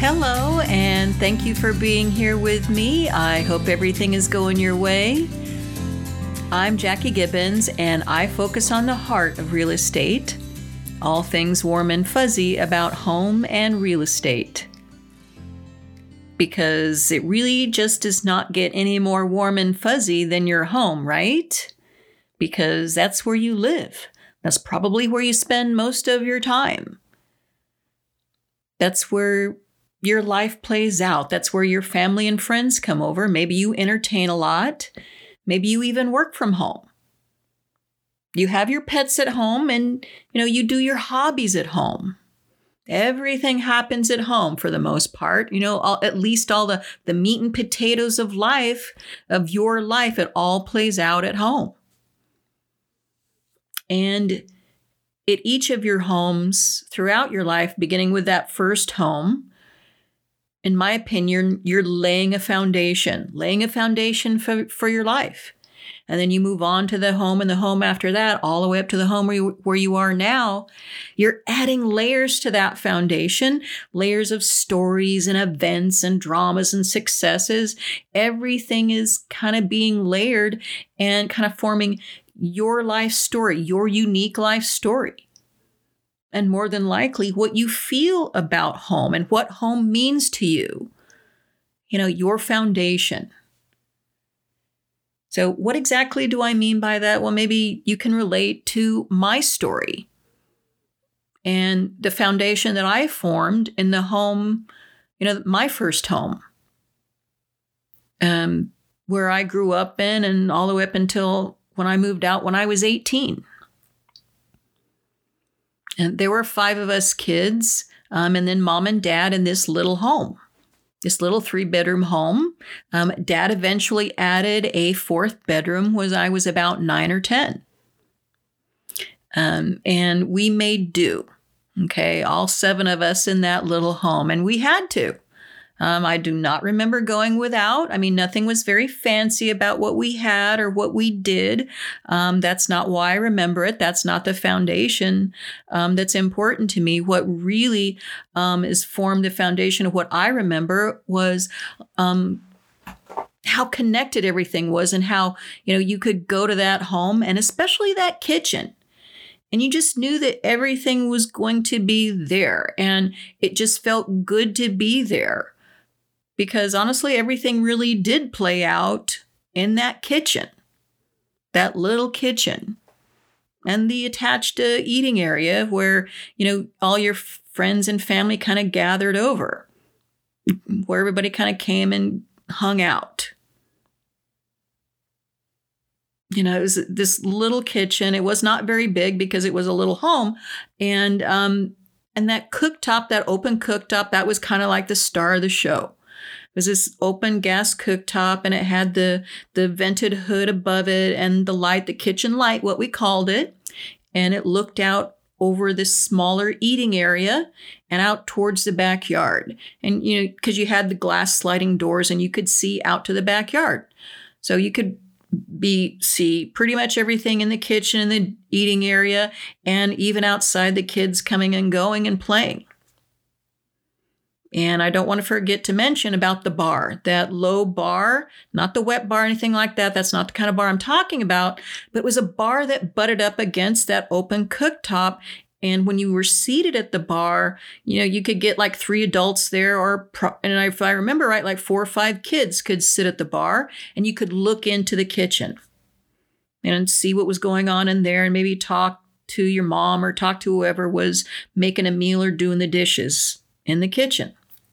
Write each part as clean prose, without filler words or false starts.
Hello, and thank you for being here with me. I hope everything is going your way. I'm Jackie Gibbons, and I focus on the heart of real estate, all things warm and fuzzy about home and real estate. Because it really just does not get any more warm and fuzzy than your home, right? Because that's where you live. That's probably where you spend most of your time. That's where your life plays out. That's where your family and friends come over. Maybe you entertain a lot. Maybe you even work from home. You have your pets at home and, you do your hobbies at home. Everything happens at home for the most part. At least all the meat and potatoes of life, of your life, it all plays out at home. And at each of your homes throughout your life, beginning with that first home, in my opinion, you're laying a foundation for your life. And then you move on to the home and the home after that, all the way up to the home where you are now. You're adding layers to that foundation, layers of stories and events and dramas and successes. Everything is kind of being layered and kind of forming your life story, your unique life story. And more than likely, what you feel about home and what home means to you, your foundation. So what exactly do I mean by that? Well, maybe you can relate to my story and the foundation that I formed in the home, my first home, where I grew up in and all the way up until when I moved out when I was 18. And there were 5 of us kids, and then mom and dad in this little home, this little 3-bedroom home. Dad eventually added a 4th bedroom when I was about 9 or 10. And we made do, all 7 of us in that little home, and we had to. I do not remember going without. Nothing was very fancy about what we had or what we did. That's not why I remember it. That's not the foundation that's important to me. What really is formed the foundation of what I remember was how connected everything was and how, you could go to that home and especially that kitchen. And you just knew that everything was going to be there and it just felt good to be there. Because honestly, everything really did play out in that kitchen, that little kitchen, and the attached eating area where, all your friends and family kind of gathered over, where everybody kind of came and hung out. It was this little kitchen. It was not very big because it was a little home. And that cooktop, that open cooktop, that was kind of like the star of the show. It was this open gas cooktop, and it had the vented hood above it and the light, the kitchen light, what we called it. And it looked out over this smaller eating area and out towards the backyard. And, because you had the glass sliding doors and you could see out to the backyard. So you could see pretty much everything in the kitchen and the eating area and even outside the kids coming and going and playing. And I don't want to forget to mention about the bar, that low bar, not the wet bar, anything like that. That's not the kind of bar I'm talking about, but it was a bar that butted up against that open cooktop. And when you were seated at the bar, you could get like 3 adults there, and if I remember right, like 4 or 5 kids could sit at the bar and you could look into the kitchen and see what was going on in there and maybe talk to your mom or talk to whoever was making a meal or doing the dishes in the kitchen.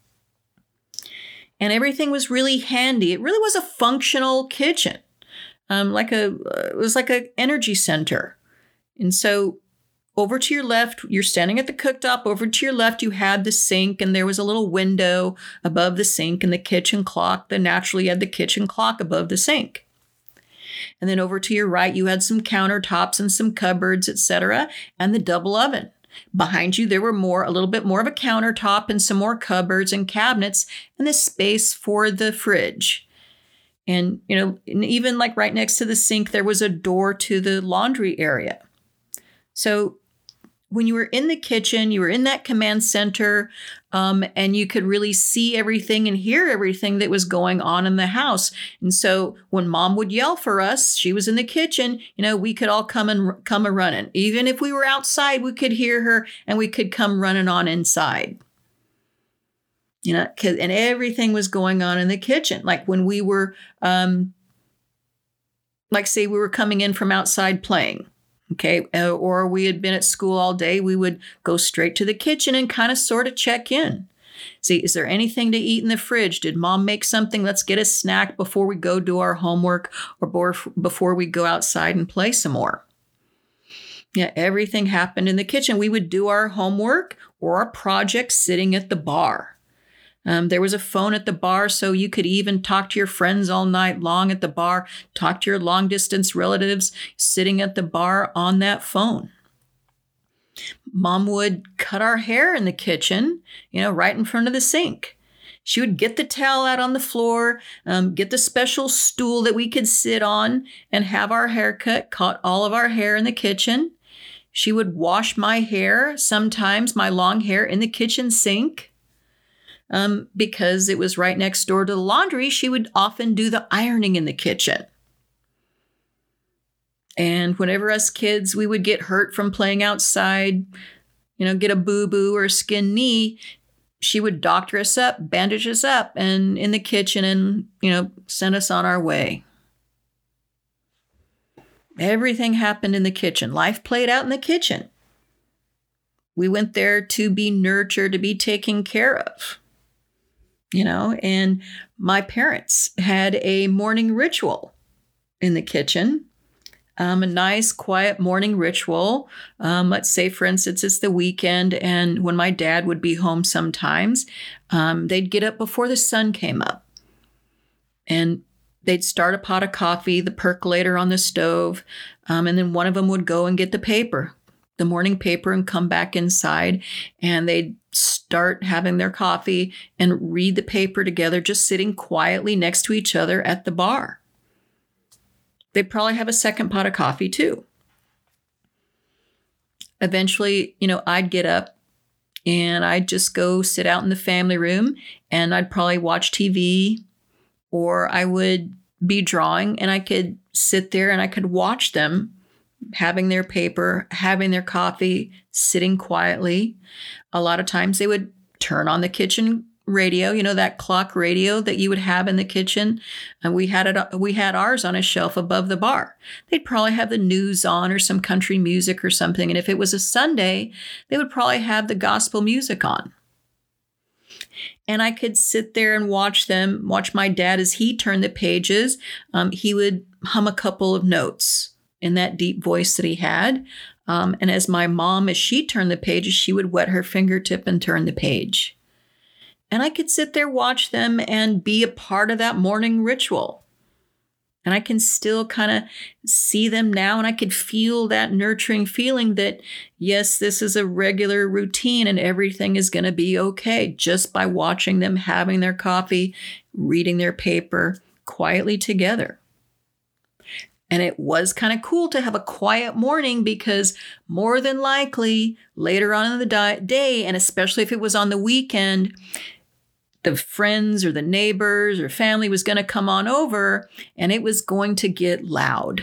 And everything was really handy. It really was a functional kitchen, it was like an energy center. And so over to your left, you're standing at the cooktop. Over to your left, you had the sink, and there was a little window above the sink and the kitchen clock. Then naturally, you had the kitchen clock above the sink. And then over to your right, you had some countertops and some cupboards, etc., and the double oven. Behind you, there were a little bit more of a countertop and some more cupboards and cabinets and the space for the fridge. And, and even like right next to the sink, there was a door to the laundry area. So when you were in the kitchen, you were in that command center, and you could really see everything and hear everything that was going on in the house. And so when mom would yell for us, she was in the kitchen, we could all come a running. Even if we were outside, we could hear her and we could come running on inside. And everything was going on in the kitchen. Like when we were, say we were coming in from outside playing. Okay. Or we had been at school all day. We would go straight to the kitchen and kind of sort of check in. See, is there anything to eat in the fridge? Did mom make something? Let's get a snack before we go do our homework or before we go outside and play some more. Yeah, everything happened in the kitchen. We would do our homework or our projects sitting at the bar. There was a phone at the bar, so you could even talk to your friends all night long at the bar, talk to your long distance relatives sitting at the bar on that phone. Mom would cut our hair in the kitchen, right in front of the sink. She would get the towel out on the floor, get the special stool that we could sit on and have our hair cut all of our hair in the kitchen. She would wash my hair, sometimes my long hair, in the kitchen sink. Because it was right next door to the laundry, she would often do the ironing in the kitchen. And whenever us kids, we would get hurt from playing outside, get a boo-boo or a skinned knee, she would doctor us up, bandage us up, and in the kitchen and, send us on our way. Everything happened in the kitchen. Life played out in the kitchen. We went there to be nurtured, to be taken care of. And my parents had a morning ritual in the kitchen, a nice, quiet morning ritual. Let's say, for instance, it's the weekend, and when my dad would be home sometimes, they'd get up before the sun came up, and they'd start a pot of coffee, the percolator on the stove, and then one of them would go and get the morning paper, and come back inside, and they'd start having their coffee and read the paper together, just sitting quietly next to each other at the bar. They'd probably have a second pot of coffee too. Eventually, I'd get up and I'd just go sit out in the family room, and I'd probably watch TV, or I would be drawing, and I could sit there and I could watch them having their paper, having their coffee, sitting quietly. A lot of times they would turn on the kitchen radio, that clock radio that you would have in the kitchen. And we had ours on a shelf above the bar. They'd probably have the news on or some country music or something. And if it was a Sunday, they would probably have the gospel music on. And I could sit there and watch my dad as he turned the pages. He would hum a couple of notes in that deep voice that he had. And as my mom, as she turned the pages, she would wet her fingertip and turn the page. And I could sit there, watch them, and be a part of that morning ritual. And I can still kind of see them now, and I could feel that nurturing feeling that, yes, this is a regular routine and everything is going to be okay, just by watching them having their coffee, reading their paper quietly together. And it was kind of cool to have a quiet morning, because more than likely later on in the day, and especially if it was on the weekend, the friends or the neighbors or family was going to come on over, and it was going to get loud.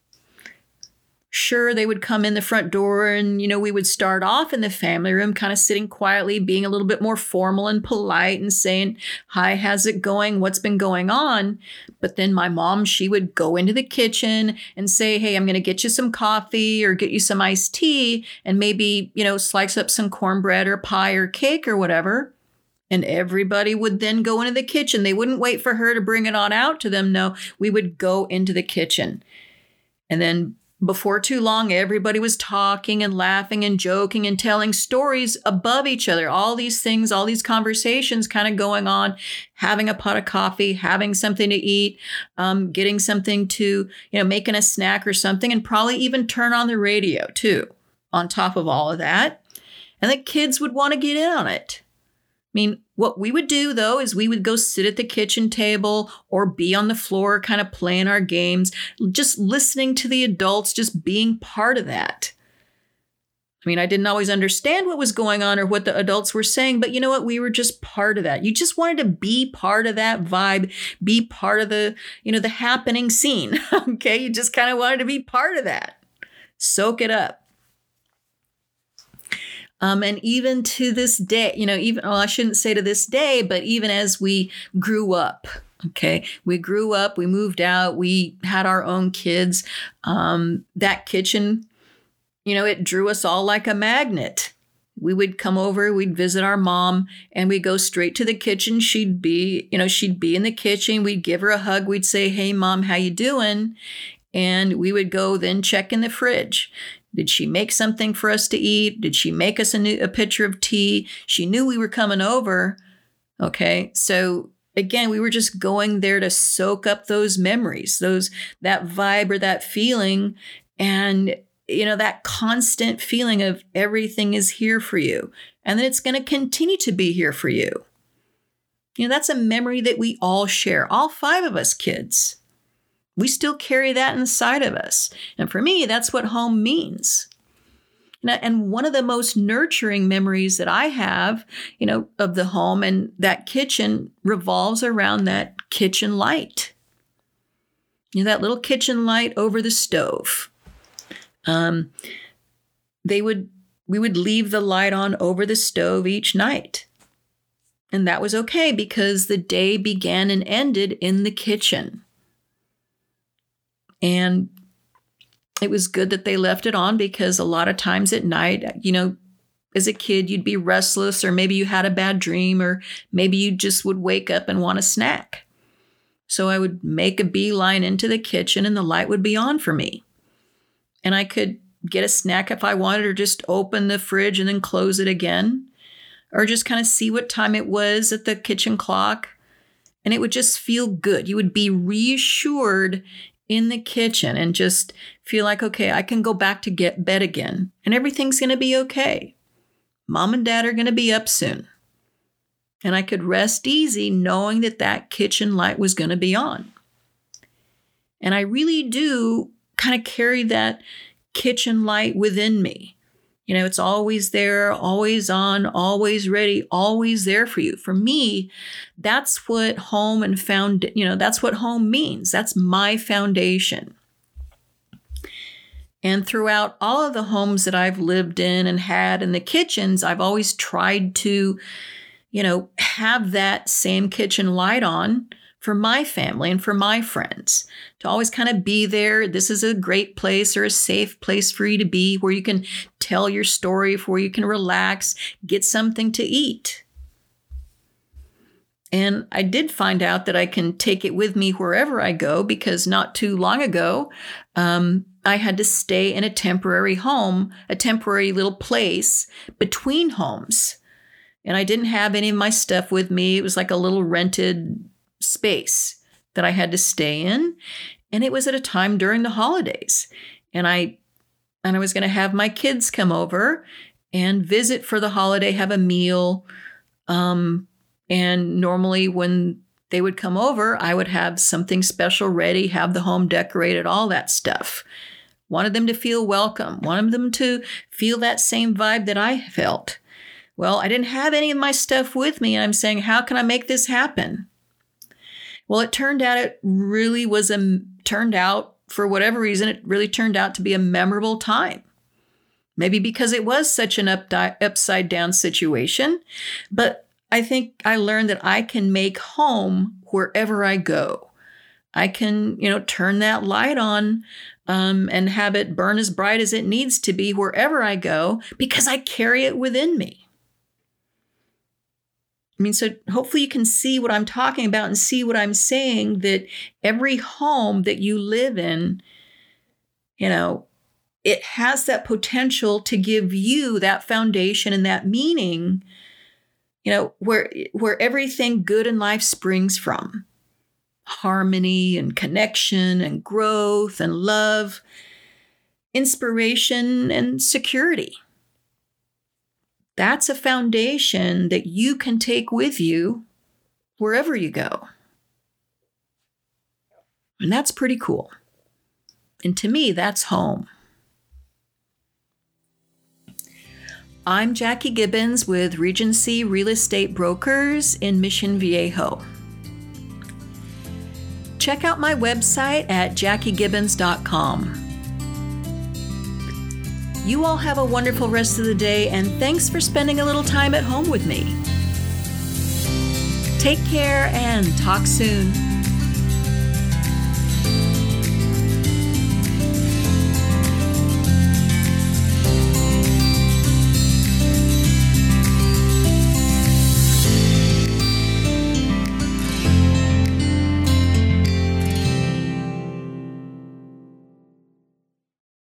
Sure, they would come in the front door, and, we would start off in the family room kind of sitting quietly, being a little bit more formal and polite and saying, "Hi, how's it going? What's been going on?" But then my mom, she would go into the kitchen and say, "Hey, I'm going to get you some coffee or get you some iced tea, and maybe, slice up some cornbread or pie or cake or whatever." And everybody would then go into the kitchen. They wouldn't wait for her to bring it on out to them. No, we would go into the kitchen. And then before too long, everybody was talking and laughing and joking and telling stories above each other. All these things, all these conversations kind of going on, having a pot of coffee, having something to eat, getting something to, making a snack or something, and probably even turn on the radio too, on top of all of that. And the kids would want to get in on it. I mean, what we would do, though, is we would go sit at the kitchen table or be on the floor kind of playing our games, just listening to the adults, just being part of that. I mean, I didn't always understand what was going on or what the adults were saying, but you know what? We were just part of that. You just wanted to be part of that vibe, be part of the, the happening scene. Okay. You just kind of wanted to be part of that. Soak it up. And even to this day, I shouldn't say to this day, but even as we grew up, okay, we grew up, we moved out, we had our own kids. That kitchen, it drew us all like a magnet. We would come over, we'd visit our mom, and we'd go straight to the kitchen. She'd be in the kitchen. We'd give her a hug. We'd say, "Hey, Mom, how you doing?" And we would go then check in the fridge. Did she make something for us to eat? Did she make us a pitcher of tea? She knew we were coming over. Okay. So again, we were just going there to soak up those memories, that vibe or that feeling. And, that constant feeling of everything is here for you. And then it's going to continue to be here for you. That's a memory that we all share. All 5 of us kids. We still carry that inside of us. And for me, that's what home means. And one of the most nurturing memories that I have, of the home and that kitchen revolves around that kitchen light. That little kitchen light over the stove. We would leave the light on over the stove each night. And that was okay because the day began and ended in the kitchen. And it was good that they left it on because a lot of times at night, as a kid, you'd be restless or maybe you had a bad dream or maybe you just would wake up and want a snack. So I would make a beeline into the kitchen and the light would be on for me. And I could get a snack if I wanted or just open the fridge and then close it again or just kind of see what time it was at the kitchen clock. And it would just feel good. You would be reassured in the kitchen and just feel like, okay, I can go back to get bed again and everything's going to be okay. Mom and Dad are going to be up soon. And I could rest easy knowing that kitchen light was going to be on. And I really do kind of carry that kitchen light within me. It's always there, always on, always ready, always there for you. For me, that's what home that's what home means. That's my foundation. And throughout all of the homes that I've lived in and had in the kitchens, I've always tried to, have that same kitchen light on for my family and for my friends, to always kind of be there. This is a great place or a safe place for you to be where you can tell your story, where you can relax, get something to eat. And I did find out that I can take it with me wherever I go because not too long ago, I had to stay in a temporary home, a temporary little place between homes. And I didn't have any of my stuff with me. It was like a little rented space that I had to stay in. And it was at a time during the holidays. And I was going to have my kids come over and visit for the holiday, have a meal. And normally when they would come over, I would have something special ready, have the home decorated, all that stuff. Wanted them to feel welcome, wanted them to feel that same vibe that I felt. Well, I didn't have any of my stuff with me. And I'm saying, how can I make this happen? Well, it turned out for whatever reason, it really turned out to be a memorable time. Maybe because it was such an upside down situation. But I think I learned that I can make home wherever I go. I can, turn that light on and have it burn as bright as it needs to be wherever I go because I carry it within me. So hopefully you can see what I'm talking about and see what I'm saying, that every home that you live in, it has that potential to give you that foundation and that meaning, where everything good in life springs from. Harmony and connection and growth and love, inspiration and security. That's a foundation that you can take with you wherever you go. And that's pretty cool. And to me, that's home. I'm Jackie Gibbons with Regency Real Estate Brokers in Mission Viejo. Check out my website at jackiegibbons.com. You all have a wonderful rest of the day, and thanks for spending a little time at home with me. Take care and talk soon.